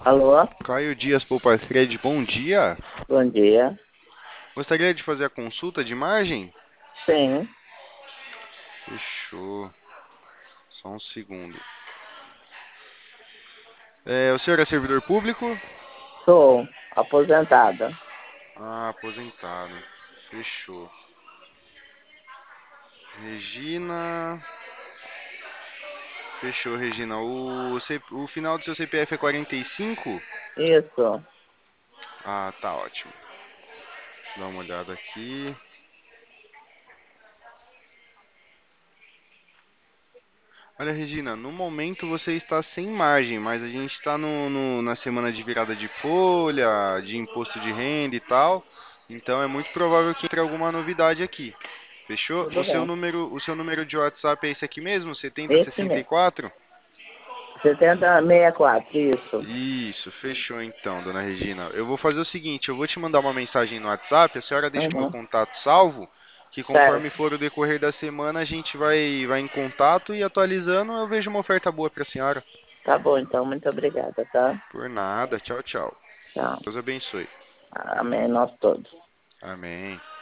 Alô, Caio Dias Pouparfred, bom dia. bom dia. Gostaria de fazer a consulta de margem? Sim, Fechou. Só um segundo. O senhor é servidor público? sou aposentada. Ah, aposentado. Fechou. Regina. Fechou, Regina. O final do seu CPF é 45? Isso, Ah, tá ótimo. Deixa eu dar uma olhada aqui. Olha, Regina, no momento você está sem margem, mas a gente está na semana de virada de folha, de imposto de renda e tal. Então é muito provável que entre alguma novidade aqui. Fechou? tudo bem. O seu número de WhatsApp é esse aqui mesmo? Esse mesmo. 7064? 7064, isso. Isso, fechou então, dona Regina. Eu vou fazer o seguinte, eu vou te mandar uma mensagem no WhatsApp, a senhora deixa o meu Uhum, contato salvo, que conforme certo. for o decorrer da semana a gente vai em contato e atualizando, eu vejo uma oferta boa para a senhora. Tá bom, então, muito obrigada, tá? Por nada, tchau, tchau. Tchau. Deus abençoe. Amém, nós todos. Amém.